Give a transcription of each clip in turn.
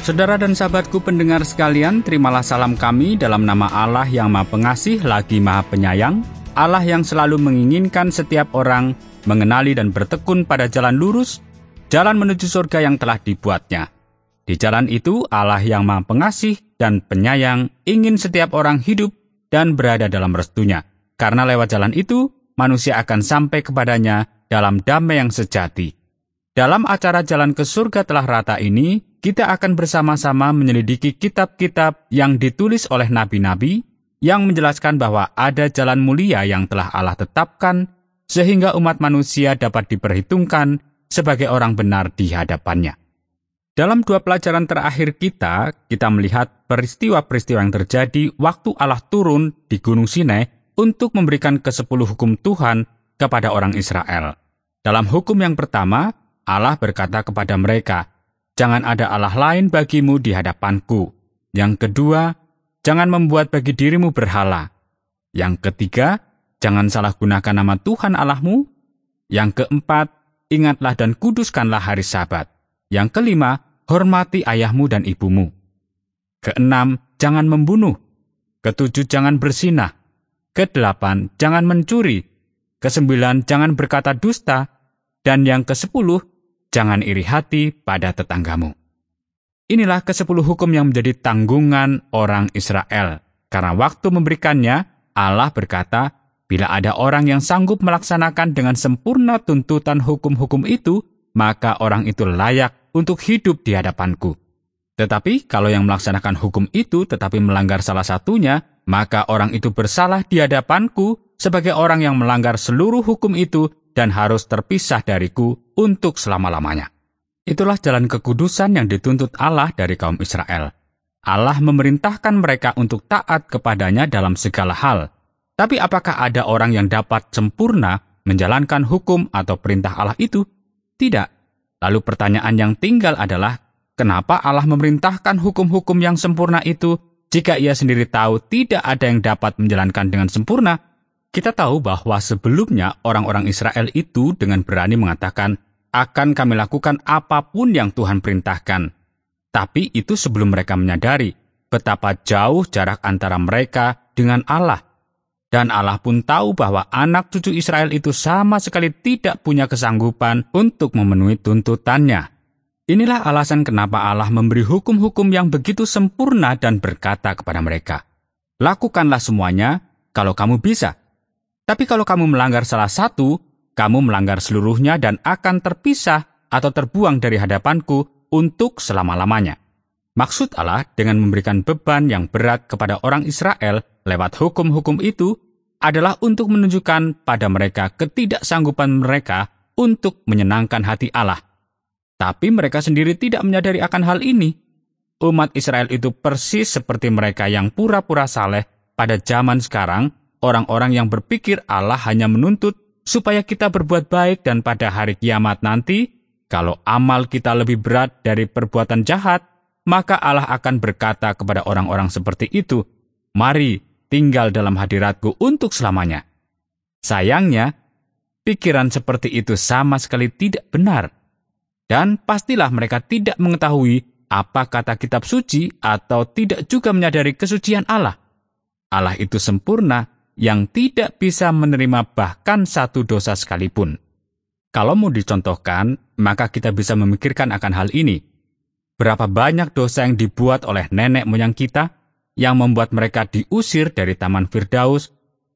Saudara dan sahabatku pendengar sekalian, terimalah salam kami dalam nama Allah yang Maha Pengasih lagi Maha Penyayang, Allah yang selalu menginginkan setiap orang mengenali dan bertekun pada jalan lurus, jalan menuju surga yang telah dibuatnya. Di jalan itu, Allah yang Maha Pengasih dan Penyayang ingin setiap orang hidup dan berada dalam restunya. Karena lewat jalan itu, manusia akan sampai kepadanya dalam damai yang sejati. Dalam acara Jalan ke Surga Telah Rata ini, kita akan bersama-sama menyelidiki kitab-kitab yang ditulis oleh nabi-nabi yang menjelaskan bahwa ada jalan mulia yang telah Allah tetapkan sehingga umat manusia dapat diperhitungkan sebagai orang benar di hadapannya. Dalam 2 pelajaran terakhir kita melihat peristiwa-peristiwa yang terjadi waktu Allah turun di Gunung Sinai untuk memberikan ke-10 hukum Tuhan kepada orang Israel. Dalam hukum yang pertama, Allah berkata kepada mereka, "Jangan ada Allah lain bagimu di hadapanku." Yang kedua, "Jangan membuat bagi dirimu berhala." Yang ketiga, "Jangan salah gunakan nama Tuhan Allahmu." Yang keempat, "Ingatlah dan kuduskanlah hari Sabat." Yang kelima, "Hormati ayahmu dan ibumu." Keenam, "Jangan membunuh." Ketujuh, "Jangan berzinah." Kedelapan, "Jangan mencuri." Kesembilan, "Jangan berkata dusta." Dan yang ke-10, "Jangan iri hati pada tetanggamu." Inilah ke-10 hukum yang menjadi tanggungan orang Israel. Karena waktu memberikannya, Allah berkata, "Bila ada orang yang sanggup melaksanakan dengan sempurna tuntutan hukum-hukum itu, maka orang itu layak untuk hidup di hadapanku. Tetapi kalau yang melaksanakan hukum itu tetapi melanggar salah satunya, maka orang itu bersalah di hadapanku sebagai orang yang melanggar seluruh hukum itu dan harus terpisah dariku untuk selama-lamanya." Itulah jalan kekudusan yang dituntut Allah dari kaum Israel. Allah memerintahkan mereka untuk taat kepadanya dalam segala hal. Tapi apakah ada orang yang dapat sempurna menjalankan hukum atau perintah Allah itu? Tidak. Lalu pertanyaan yang tinggal adalah, kenapa Allah memerintahkan hukum-hukum yang sempurna itu jika Ia sendiri tahu tidak ada yang dapat menjalankan dengan sempurna? Kita tahu bahwa sebelumnya orang-orang Israel itu dengan berani mengatakan, "Akan kami lakukan apapun yang Tuhan perintahkan." Tapi itu sebelum mereka menyadari betapa jauh jarak antara mereka dengan Allah. Dan Allah pun tahu bahwa anak cucu Israel itu sama sekali tidak punya kesanggupan untuk memenuhi tuntutannya. Inilah alasan kenapa Allah memberi hukum-hukum yang begitu sempurna dan berkata kepada mereka, "Lakukanlah semuanya kalau kamu bisa. Tapi kalau kamu melanggar salah satu, kamu melanggar seluruhnya dan akan terpisah atau terbuang dari hadapanku untuk selama-lamanya." Maksud Allah dengan memberikan beban yang berat kepada orang Israel lewat hukum-hukum itu adalah untuk menunjukkan pada mereka ketidaksanggupan mereka untuk menyenangkan hati Allah. Tapi mereka sendiri tidak menyadari akan hal ini. Umat Israel itu persis seperti mereka yang pura-pura saleh pada zaman sekarang, orang-orang yang berpikir Allah hanya menuntut supaya kita berbuat baik dan pada hari kiamat nanti, kalau amal kita lebih berat dari perbuatan jahat, maka Allah akan berkata kepada orang-orang seperti itu, "Mari, tinggal dalam hadiratku untuk selamanya." Sayangnya, pikiran seperti itu sama sekali tidak benar. Dan pastilah mereka tidak mengetahui apa kata kitab suci atau tidak juga menyadari kesucian Allah. Allah itu sempurna yang tidak bisa menerima bahkan satu dosa sekalipun. Kalau mau dicontohkan, maka kita bisa memikirkan akan hal ini. Berapa banyak dosa yang dibuat oleh nenek moyang kita yang membuat mereka diusir dari Taman Firdaus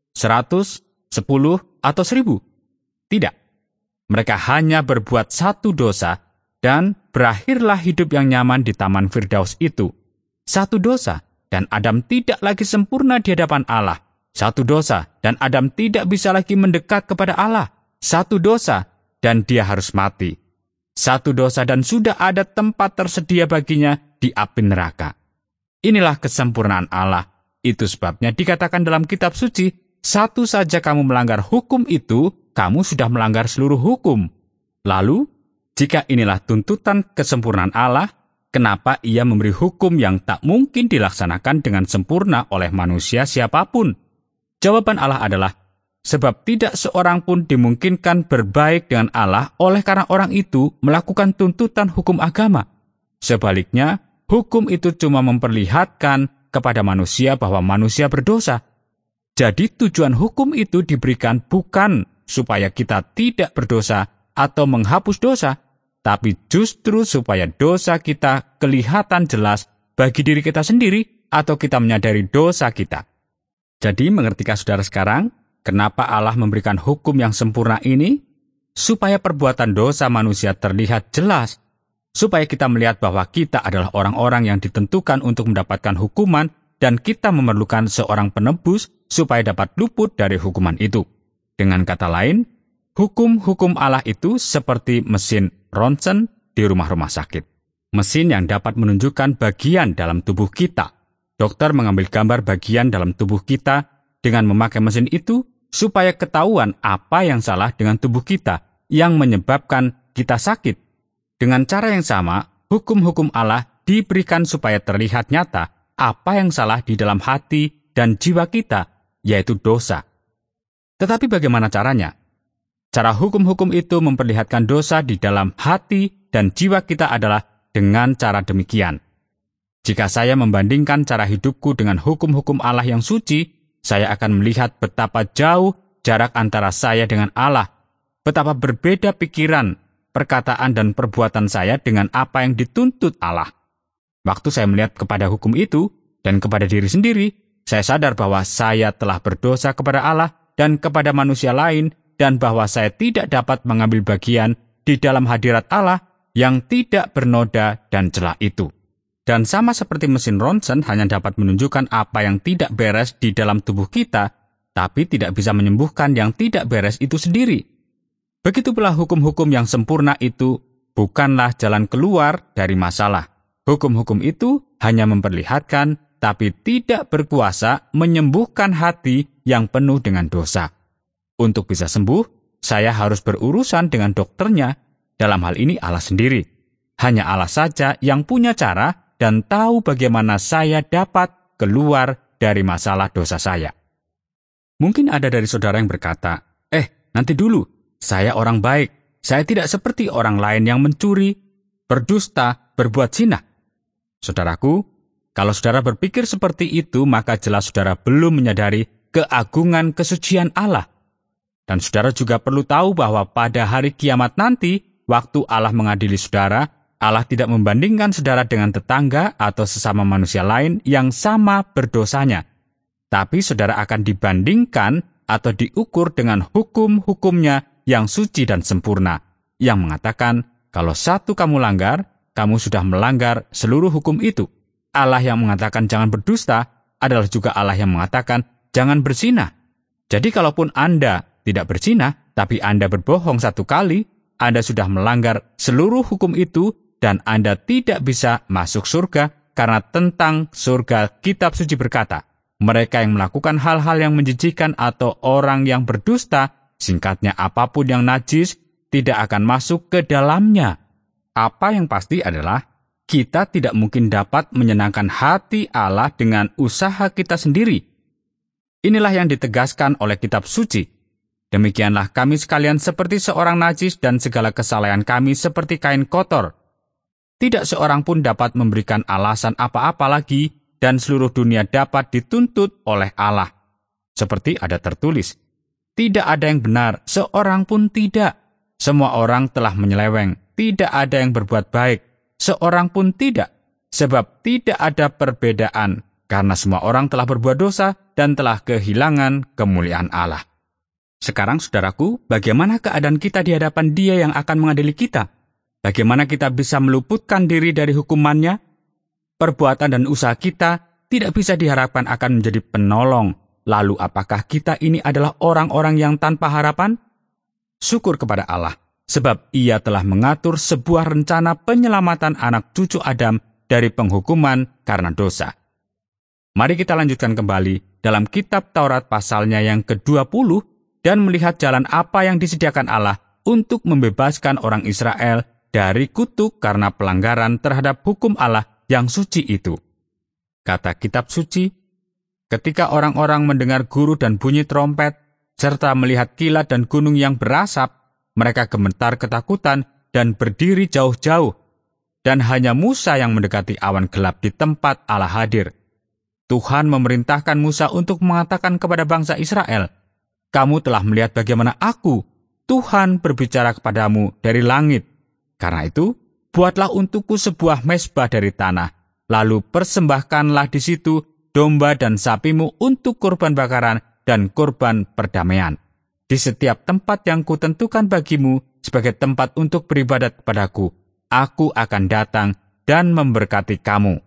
100, 10, atau 10? Tidak. Mereka hanya berbuat satu dosa dan berakhirlah hidup yang nyaman di Taman Firdaus itu. Satu dosa, dan Adam tidak lagi sempurna di hadapan Allah. Satu dosa, dan Adam tidak bisa lagi mendekat kepada Allah. Satu dosa, dan dia harus mati. Satu dosa, dan sudah ada tempat tersedia baginya di api neraka. Inilah kesempurnaan Allah. Itu sebabnya dikatakan dalam kitab suci, "Satu saja kamu melanggar hukum itu, kamu sudah melanggar seluruh hukum." Lalu, jika inilah tuntutan kesempurnaan Allah, kenapa Ia memberi hukum yang tak mungkin dilaksanakan dengan sempurna oleh manusia siapapun? Jawaban Allah adalah, sebab tidak seorang pun dimungkinkan berbaik dengan Allah oleh karena orang itu melakukan tuntutan hukum agama. Sebaliknya, hukum itu cuma memperlihatkan kepada manusia bahwa manusia berdosa. Jadi tujuan hukum itu diberikan bukan supaya kita tidak berdosa atau menghapus dosa, tapi justru supaya dosa kita kelihatan jelas bagi diri kita sendiri atau kita menyadari dosa kita. Jadi mengertikah saudara sekarang, kenapa Allah memberikan hukum yang sempurna ini? Supaya perbuatan dosa manusia terlihat jelas, supaya kita melihat bahwa kita adalah orang-orang yang ditentukan untuk mendapatkan hukuman dan kita memerlukan seorang penebus supaya dapat luput dari hukuman itu. Dengan kata lain, hukum-hukum Allah itu seperti mesin ronsen di rumah-rumah sakit. Mesin yang dapat menunjukkan bagian dalam tubuh kita. Dokter mengambil gambar bagian dalam tubuh kita dengan memakai mesin itu supaya ketahuan apa yang salah dengan tubuh kita yang menyebabkan kita sakit. Dengan cara yang sama, hukum-hukum Allah diberikan supaya terlihat nyata apa yang salah di dalam hati dan jiwa kita, yaitu dosa. Tetapi bagaimana caranya? Cara hukum-hukum itu memperlihatkan dosa di dalam hati dan jiwa kita adalah dengan cara demikian. Jika saya membandingkan cara hidupku dengan hukum-hukum Allah yang suci, saya akan melihat betapa jauh jarak antara saya dengan Allah, betapa berbeda pikiran, perkataan, dan perbuatan saya dengan apa yang dituntut Allah. Waktu saya melihat kepada hukum itu dan kepada diri sendiri, saya sadar bahwa saya telah berdosa kepada Allah dan kepada manusia lain, dan bahwa saya tidak dapat mengambil bagian di dalam hadirat Allah yang tidak bernoda dan celah itu. Dan sama seperti mesin ronsen hanya dapat menunjukkan apa yang tidak beres di dalam tubuh kita, tapi tidak bisa menyembuhkan yang tidak beres itu sendiri. Begitu pula hukum-hukum yang sempurna itu bukanlah jalan keluar dari masalah. Hukum-hukum itu hanya memperlihatkan, tapi tidak berkuasa menyembuhkan hati yang penuh dengan dosa. Untuk bisa sembuh, saya harus berurusan dengan dokternya. Dalam hal ini Allah sendiri. Hanya Allah saja yang punya cara dan tahu bagaimana saya dapat keluar dari masalah dosa saya. Mungkin ada dari saudara yang berkata, nanti dulu, saya orang baik. Saya tidak seperti orang lain yang mencuri, berdusta, berbuat zina. Saudaraku, kalau saudara berpikir seperti itu, maka jelas saudara belum menyadari keagungan kesucian Allah. Dan saudara juga perlu tahu bahwa pada hari kiamat nanti, waktu Allah mengadili saudara, Allah tidak membandingkan saudara dengan tetangga atau sesama manusia lain yang sama berdosanya. Tapi saudara akan dibandingkan atau diukur dengan hukum-hukumnya yang suci dan sempurna, yang mengatakan, kalau satu kamu langgar, kamu sudah melanggar seluruh hukum itu. Allah yang mengatakan jangan berdusta adalah juga Allah yang mengatakan jangan berzina. Jadi kalaupun Anda tidak berzina, tapi Anda berbohong satu kali, Anda sudah melanggar seluruh hukum itu dan Anda tidak bisa masuk surga karena tentang surga kitab suci berkata, mereka yang melakukan hal-hal yang menjijikkan atau orang yang berdusta, singkatnya apapun yang najis, tidak akan masuk ke dalamnya. Apa yang pasti adalah, kita tidak mungkin dapat menyenangkan hati Allah dengan usaha kita sendiri. Inilah yang ditegaskan oleh kitab suci. Demikianlah kami sekalian seperti seorang najis dan segala kesalahan kami seperti kain kotor. Tidak seorang pun dapat memberikan alasan apa-apa lagi dan seluruh dunia dapat dituntut oleh Allah. Seperti ada tertulis, tidak ada yang benar, seorang pun tidak. Semua orang telah menyeleweng, tidak ada yang berbuat baik, seorang pun tidak. Sebab tidak ada perbedaan, karena semua orang telah berbuat dosa dan telah kehilangan kemuliaan Allah. Sekarang, saudaraku, bagaimana keadaan kita di hadapan Dia yang akan mengadili kita? Bagaimana kita bisa meluputkan diri dari hukumannya? Perbuatan dan usaha kita tidak bisa diharapkan akan menjadi penolong. Lalu apakah kita ini adalah orang-orang yang tanpa harapan? Syukur kepada Allah, sebab Ia telah mengatur sebuah rencana penyelamatan anak cucu Adam dari penghukuman karena dosa. Mari kita lanjutkan kembali dalam kitab Taurat pasalnya yang ke-20, dan melihat jalan apa yang disediakan Allah untuk membebaskan orang Israel dari kutuk karena pelanggaran terhadap hukum Allah yang suci itu. Kata kitab suci, ketika orang-orang mendengar guru dan bunyi trompet, serta melihat kilat dan gunung yang berasap, mereka gemetar ketakutan dan berdiri jauh-jauh. dan hanya Musa yang mendekati awan gelap di tempat Allah hadir. Tuhan memerintahkan Musa untuk mengatakan kepada bangsa Israel, "Kamu telah melihat bagaimana aku, Tuhan, berbicara kepadamu dari langit. Karena itu, buatlah untukku sebuah mezbah dari tanah, lalu persembahkanlah di situ domba dan sapimu untuk kurban bakaran dan kurban perdamaian. Di setiap tempat yang kutentukan bagimu sebagai tempat untuk beribadat kepadaku, aku akan datang dan memberkati kamu."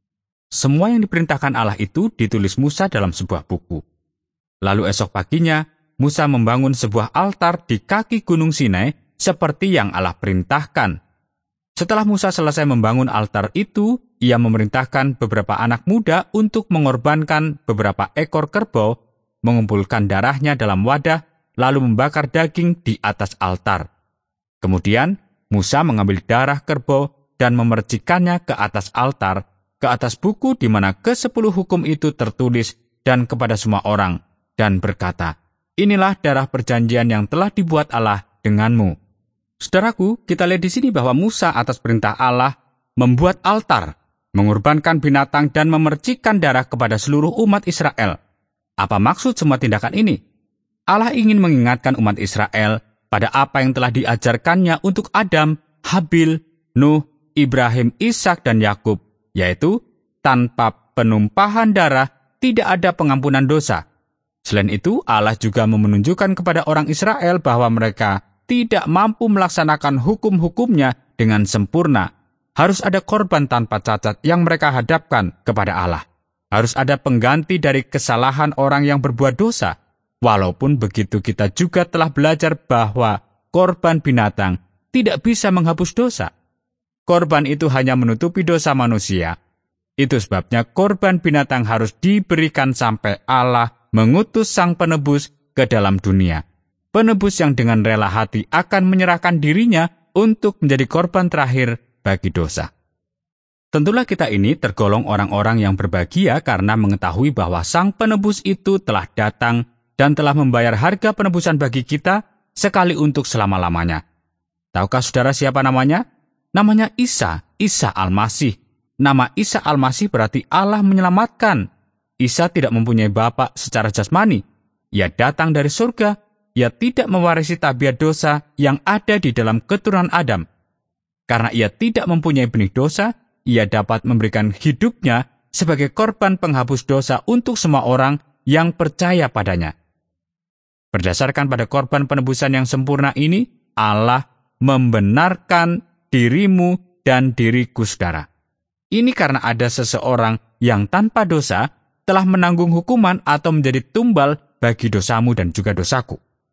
Semua yang diperintahkan Allah itu ditulis Musa dalam sebuah buku. Lalu esok paginya, Musa membangun sebuah altar di kaki Gunung Sinai seperti yang Allah perintahkan. Setelah Musa selesai membangun altar itu, ia memerintahkan beberapa anak muda untuk mengorbankan beberapa ekor kerbau, mengumpulkan darahnya dalam wadah, lalu membakar daging di atas altar. Kemudian, Musa mengambil darah kerbau dan memercikannya ke atas altar, ke atas buku di mana ke-10 hukum itu tertulis dan kepada semua orang, dan berkata, "Inilah darah perjanjian yang telah dibuat Allah denganmu." Saudaraku, kita lihat di sini bahwa Musa atas perintah Allah membuat altar, mengorbankan binatang dan memercikan darah kepada seluruh umat Israel. Apa maksud semua tindakan ini? Allah ingin mengingatkan umat Israel pada apa yang telah diajarkannya untuk Adam, Habil, Nuh, Ibrahim, Ishak, dan Yakub, yaitu tanpa penumpahan darah tidak ada pengampunan dosa. Selain itu, Allah juga menunjukkan kepada orang Israel bahwa mereka tidak mampu melaksanakan hukum-hukumnya dengan sempurna. Harus ada korban tanpa cacat yang mereka hadapkan kepada Allah. Harus ada pengganti dari kesalahan orang yang berbuat dosa. Walaupun begitu, kita juga telah belajar bahwa korban binatang tidak bisa menghapus dosa. Korban itu hanya menutupi dosa manusia. Itu sebabnya korban binatang harus diberikan sampai Allah mengutus Sang Penebus ke dalam dunia. Penebus yang dengan rela hati akan menyerahkan dirinya untuk menjadi korban terakhir bagi dosa. Tentulah kita ini tergolong orang-orang yang berbahagia karena mengetahui bahwa Sang Penebus itu telah datang dan telah membayar harga penebusan bagi kita sekali untuk selama-lamanya. Tahukah saudara siapa namanya? Namanya Isa Al-Masih. Nama Isa Al-Masih berarti Allah menyelamatkan. Isa tidak mempunyai bapa secara jasmani. Ia datang dari surga. Ia tidak mewarisi tabiat dosa yang ada di dalam keturunan Adam. Karena ia tidak mempunyai benih dosa, ia dapat memberikan hidupnya sebagai korban penghapus dosa untuk semua orang yang percaya padanya. Berdasarkan pada korban penebusan yang sempurna ini, Allah membenarkan dirimu dan diriku, saudara. Ini karena ada seseorang yang tanpa dosa telah menanggung hukuman atau menjadi tumbal bagi dosamu dan juga dosaku.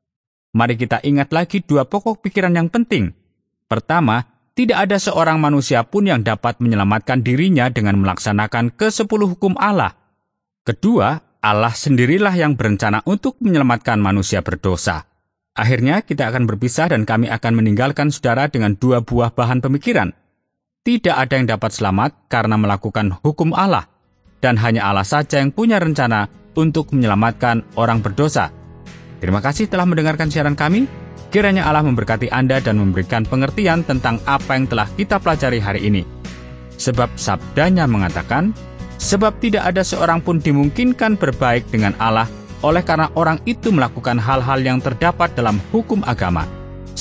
Mari kita ingat lagi dua pokok pikiran yang penting. Pertama, tidak ada seorang manusia pun yang dapat menyelamatkan dirinya dengan melaksanakan ke-10 hukum Allah. Kedua, Allah sendirilah yang berencana untuk menyelamatkan manusia berdosa. Akhirnya kita akan berpisah dan kami akan meninggalkan saudara dengan dua buah bahan pemikiran. Tidak ada yang dapat selamat karena melakukan hukum Allah, dan hanya Allah saja yang punya rencana untuk menyelamatkan orang berdosa. Terima kasih telah mendengarkan siaran kami. Kiranya Allah memberkati Anda dan memberikan pengertian tentang apa yang telah kita pelajari hari ini. Sebab sabdanya mengatakan, sebab tidak ada seorang pun dimungkinkan berbaik dengan Allah oleh karena orang itu melakukan hal-hal yang terdapat dalam hukum agama.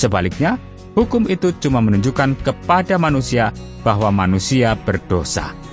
Sebaliknya, hukum itu cuma menunjukkan kepada manusia bahwa manusia berdosa.